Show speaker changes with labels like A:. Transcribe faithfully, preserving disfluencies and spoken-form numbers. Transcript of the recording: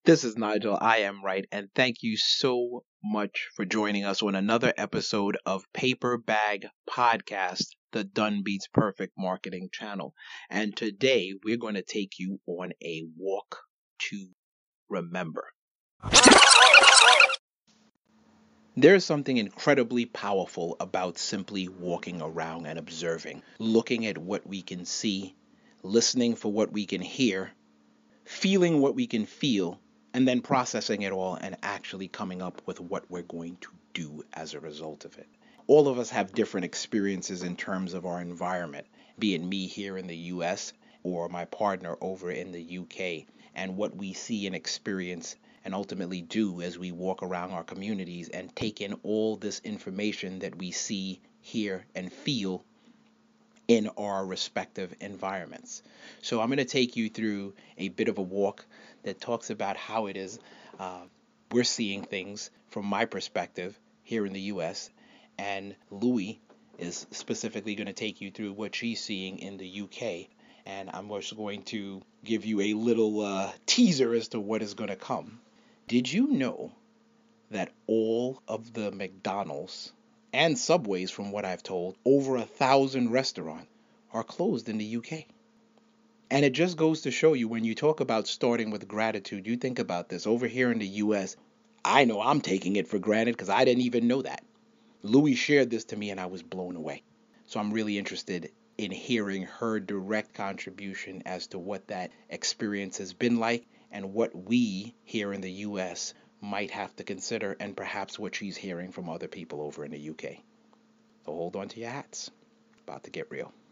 A: This is Nigel. I am right. And thank you so much for joining us on another episode of Paper Bag Podcast, the Done Beats Perfect marketing channel. And today we're going to take you on a walk to remember. There is something incredibly powerful about simply walking around and observing, looking at what we can see, listening for what we can hear, feeling what we can feel, and then processing it all and actually coming up with what we're going to do as a result of it. All of us have different experiences in terms of our environment, be it me here in the U S or my partner over in the U K, and what we see and experience and ultimately do as we walk around our communities and take in all this information that we see, hear, and feel in our respective environments. So I'm going to take you through a bit of a walk that talks about how it is uh, we're seeing things from my perspective here in the U S, and Louie is specifically going to take you through what she's seeing in the U K. And I'm also going to give you a little uh, teaser as to what is going to come. Did you know that all of the McDonald's and Subways, from what I've told, over a thousand restaurants are closed in the U K? And it just goes to show you, when you talk about starting with gratitude, you think about this. Over here in the U S, I know I'm taking it for granted because I didn't even know that. Louis shared this to me and I was blown away. So I'm really interested in hearing her direct contribution as to what that experience has been like and what we here in the U S might have to consider, and perhaps what she's hearing from other people over in the U K. So hold on to your hats. About to get real.